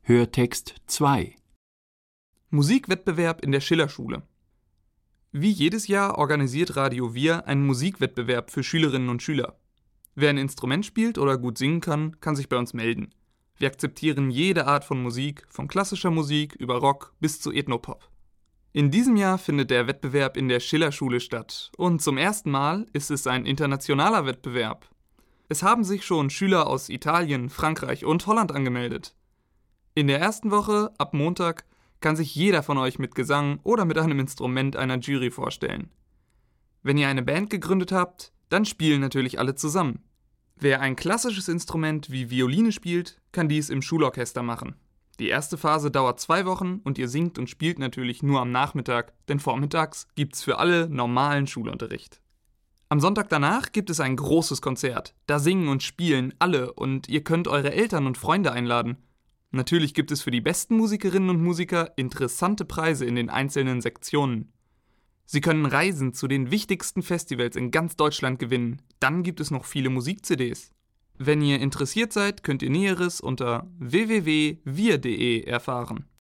Hörtext 2. Musikwettbewerb in der Schillerschule. Wie jedes Jahr organisiert Radio Wir einen Musikwettbewerb für Schülerinnen und Schüler. Wer ein Instrument spielt oder gut singen kann, kann sich bei uns melden. Wir akzeptieren jede Art von Musik, von klassischer Musik über Rock bis zu Ethnopop. In diesem Jahr findet der Wettbewerb in der Schillerschule statt und zum ersten Mal ist es ein internationaler Wettbewerb. Es haben sich schon Schüler aus Italien, Frankreich und Holland angemeldet. In der ersten Woche, ab Montag, kann sich jeder von euch mit Gesang oder mit einem Instrument einer Jury vorstellen. Wenn ihr eine Band gegründet habt, dann spielen natürlich alle zusammen. Wer ein klassisches Instrument wie Violine spielt, kann dies im Schulorchester machen. Die erste Phase dauert 2 Wochen und ihr singt und spielt natürlich nur am Nachmittag, denn vormittags gibt's für alle normalen Schulunterricht. Am Sonntag danach gibt es ein großes Konzert. Da singen und spielen alle und ihr könnt eure Eltern und Freunde einladen. Natürlich gibt es für die besten Musikerinnen und Musiker interessante Preise in den einzelnen Sektionen. Sie können Reisen zu den wichtigsten Festivals in ganz Deutschland gewinnen. Dann gibt es noch viele Musik-CDs. Wenn ihr interessiert seid, könnt ihr Näheres unter www.wir.de erfahren.